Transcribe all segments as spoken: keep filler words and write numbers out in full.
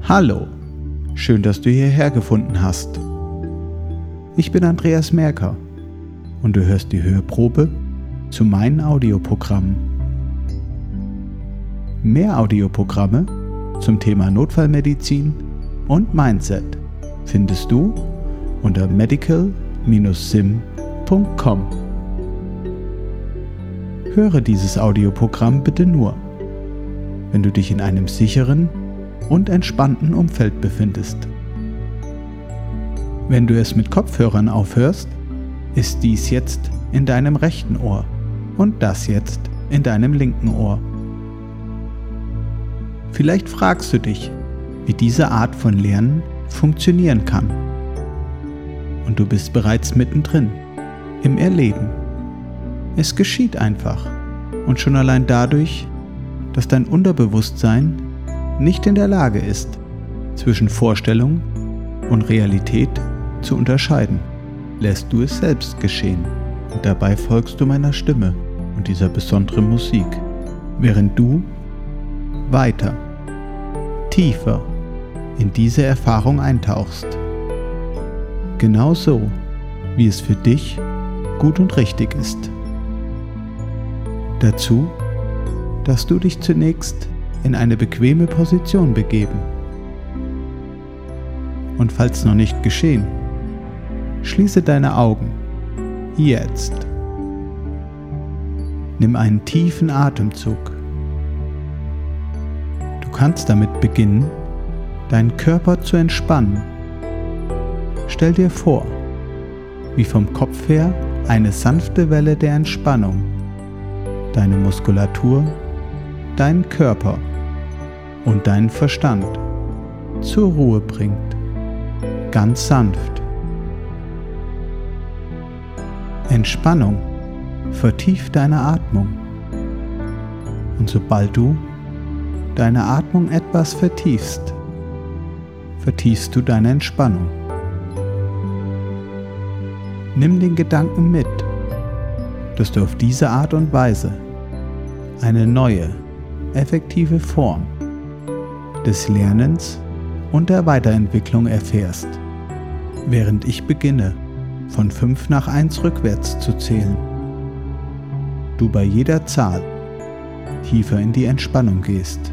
Hallo, schön, dass du hierher gefunden hast. Ich bin Andreas Merker und du hörst die Hörprobe zu meinen Audioprogrammen. Mehr Audioprogramme zum Thema Notfallmedizin und Mindset findest du unter medical Bindestrich sim Punkt com. Höre dieses Audioprogramm bitte nur, wenn du dich in einem sicheren und entspannten Umfeld befindest. Wenn du es mit Kopfhörern aufhörst, ist dies jetzt in deinem rechten Ohr und das jetzt in deinem linken Ohr. Vielleicht fragst du dich, wie diese Art von Lernen funktionieren kann. Und du bist bereits mittendrin, im Erleben. Es geschieht einfach und schon allein dadurch, dass dein Unterbewusstsein nicht in der Lage ist, zwischen Vorstellung und Realität zu unterscheiden, lässt du es selbst geschehen und dabei folgst du meiner Stimme und dieser besonderen Musik, während du weiter, tiefer in diese Erfahrung eintauchst. Genauso, wie es für dich gut und richtig ist. Dazu darfst du dich zunächst in eine bequeme Position begeben. Und falls noch nicht geschehen, schließe deine Augen. Jetzt. Nimm einen tiefen Atemzug. Du kannst damit beginnen, deinen Körper zu entspannen. Stell dir vor, wie vom Kopf her eine sanfte Welle der Entspannung deine Muskulatur, deinen Körper und deinen Verstand zur Ruhe bringt, ganz sanft. Entspannung vertieft deine Atmung. Und sobald du deine Atmung etwas vertiefst, vertiefst du deine Entspannung. Nimm den Gedanken mit, dass du auf diese Art und Weise eine neue, effektive Form des Lernens und der Weiterentwicklung erfährst, während ich beginne, von fünf nach eins rückwärts zu zählen. Du bei jeder Zahl tiefer in die Entspannung gehst.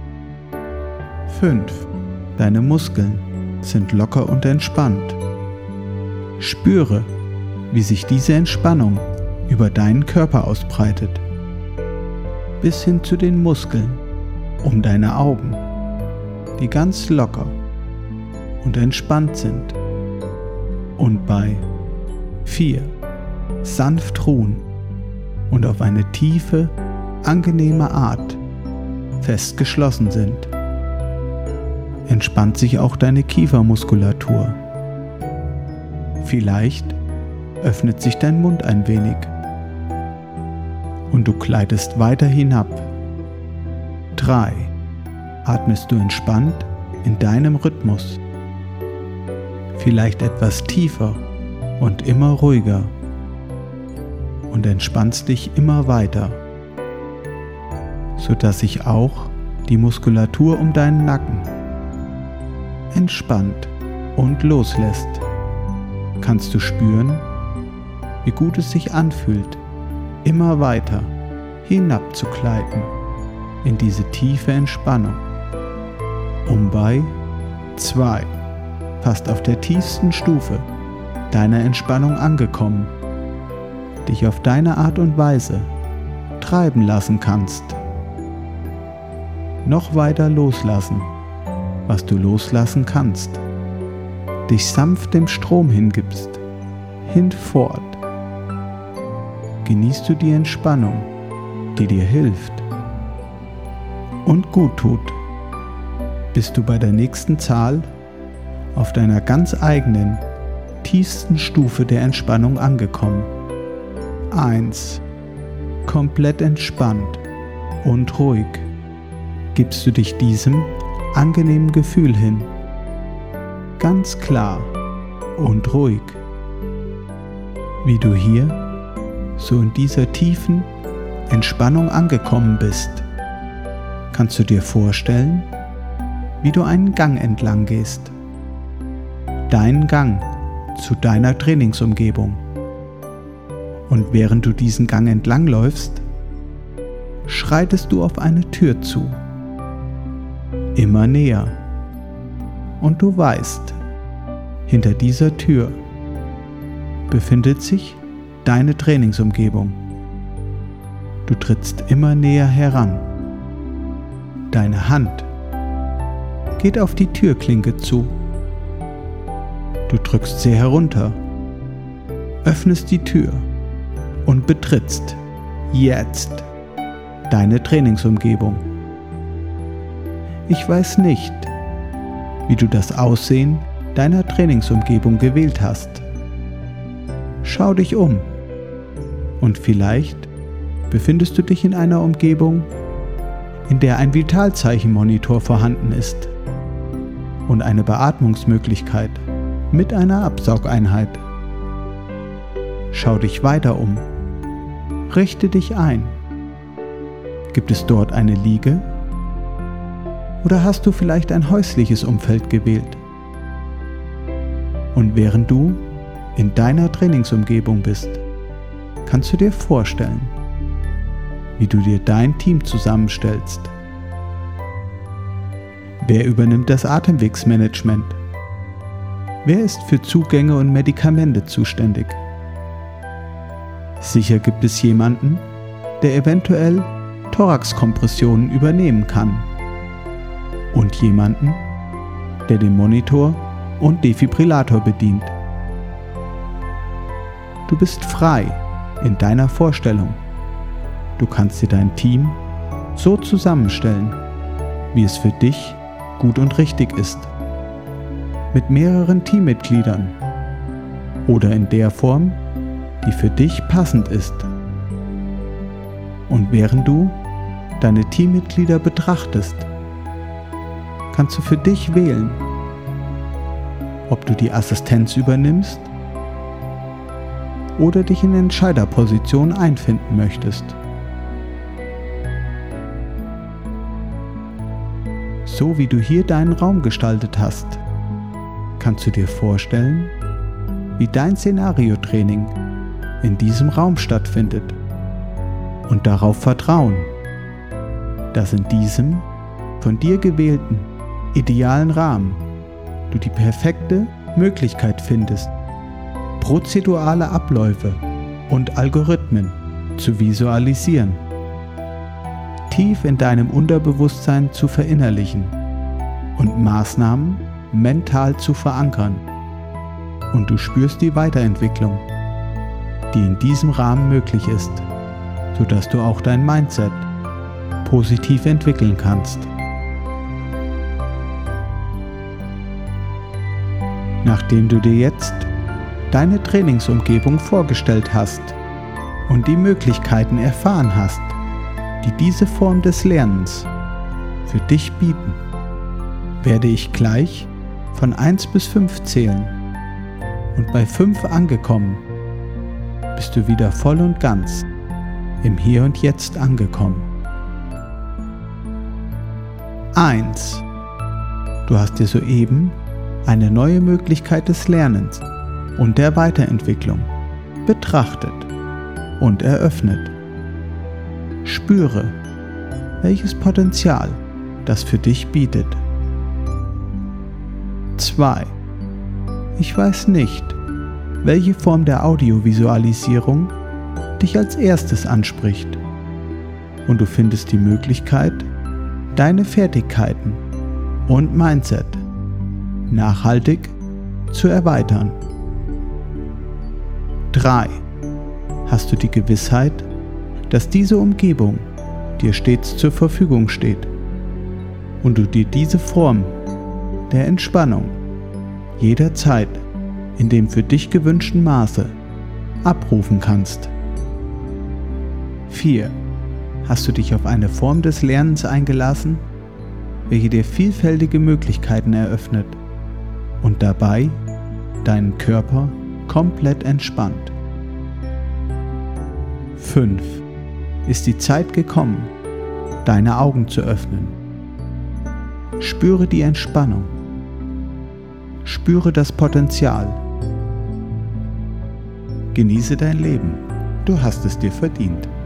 fünf. Deine Muskeln sind locker und entspannt. Spüre, wie sich diese Entspannung über deinen Körper ausbreitet, bis hin zu den Muskeln um deine Augen, die ganz locker und entspannt sind. Und bei vier sanft ruhen und auf eine tiefe, angenehme Art fest geschlossen sind. Entspannt sich auch deine Kiefermuskulatur. Vielleicht öffnet sich dein Mund ein wenig und du gleitest weiter hinab. drei. Atmest du entspannt in deinem Rhythmus. Vielleicht etwas tiefer und immer ruhiger und entspannst dich immer weiter, sodass sich auch die Muskulatur um deinen Nacken entspannt und loslässt. Kannst du spüren, wie gut es sich anfühlt, immer weiter hinabzugleiten in diese tiefe Entspannung. Um bei zwei fast auf der tiefsten Stufe deiner Entspannung angekommen, dich auf deine Art und Weise treiben lassen kannst. Noch weiter loslassen, was du loslassen kannst. Dich sanft dem Strom hingibst, hinfort. Genießt du die Entspannung, die dir hilft und gut tut, bist du bei der nächsten Zahl auf deiner ganz eigenen, tiefsten Stufe der Entspannung angekommen. eins. Komplett entspannt und ruhig gibst du dich diesem angenehmen Gefühl hin. Ganz klar und ruhig. Wie du hier so in dieser tiefen Entspannung angekommen bist, kannst du dir vorstellen, wie du einen Gang entlang gehst. Deinen Gang zu deiner Trainingsumgebung. Und während du diesen Gang entlangläufst, schreitest du auf eine Tür zu. Immer näher. Und du weißt, hinter dieser Tür befindet sich deine Trainingsumgebung. Du trittst immer näher heran. Deine Hand geht auf die Türklinke zu. Du drückst sie herunter, öffnest die Tür und betrittst jetzt deine Trainingsumgebung. Ich weiß nicht, wie du das Aussehen deiner Trainingsumgebung gewählt hast. Schau dich um und vielleicht befindest du dich in einer Umgebung, in der ein Vitalzeichenmonitor vorhanden ist und eine Beatmungsmöglichkeit mit einer Absaugeinheit. Schau dich weiter um. Richte dich ein. Gibt es dort eine Liege? Oder hast du vielleicht ein häusliches Umfeld gewählt? Und während du in deiner Trainingsumgebung bist, kannst du dir vorstellen, wie du dir dein Team zusammenstellst. Wer übernimmt das Atemwegsmanagement? Wer ist für Zugänge und Medikamente zuständig? Sicher gibt es jemanden, der eventuell Thoraxkompressionen übernehmen kann. Und jemanden, der den Monitor und Defibrillator bedient. Du bist frei in deiner Vorstellung. Du kannst dir dein Team so zusammenstellen, wie es für dich gut und richtig ist. Mit mehreren Teammitgliedern oder in der Form, die für dich passend ist. Und während du deine Teammitglieder betrachtest, kannst du für dich wählen, ob du die Assistenz übernimmst oder dich in Entscheiderposition einfinden möchtest. So wie du hier deinen Raum gestaltet hast, kannst du dir vorstellen, wie dein Szenariotraining in diesem Raum stattfindet und darauf vertrauen, dass in diesem von dir gewählten idealen Rahmen du die perfekte Möglichkeit findest, prozedurale Abläufe und Algorithmen zu visualisieren, tief in deinem Unterbewusstsein zu verinnerlichen und Maßnahmen mental zu verankern. Und du spürst die Weiterentwicklung, die in diesem Rahmen möglich ist, sodass du auch dein Mindset positiv entwickeln kannst. Nachdem du dir jetzt deine Trainingsumgebung vorgestellt hast und die Möglichkeiten erfahren hast, die diese Form des Lernens für dich bieten, werde ich gleich von eins bis fünf zählen und bei fünf angekommen, bist du wieder voll und ganz im Hier und Jetzt angekommen. eins. Du hast dir soeben eine neue Möglichkeit des Lernens und der Weiterentwicklung betrachtet und eröffnet. Spüre, welches Potenzial das für dich bietet. zwei. Ich weiß nicht, welche Form der Audiovisualisierung dich als erstes anspricht, und du findest die Möglichkeit, deine Fertigkeiten und Mindset nachhaltig zu erweitern. drei. Hast du die Gewissheit, dass diese Umgebung dir stets zur Verfügung steht und du dir diese Form der Entspannung jederzeit in dem für dich gewünschten Maße abrufen kannst. vier. Hast du dich auf eine Form des Lernens eingelassen, welche dir vielfältige Möglichkeiten eröffnet und dabei deinen Körper komplett entspannt. fünf. Ist die Zeit gekommen, deine Augen zu öffnen. Spüre die Entspannung. Spüre das Potenzial. Genieße dein Leben. Du hast es dir verdient.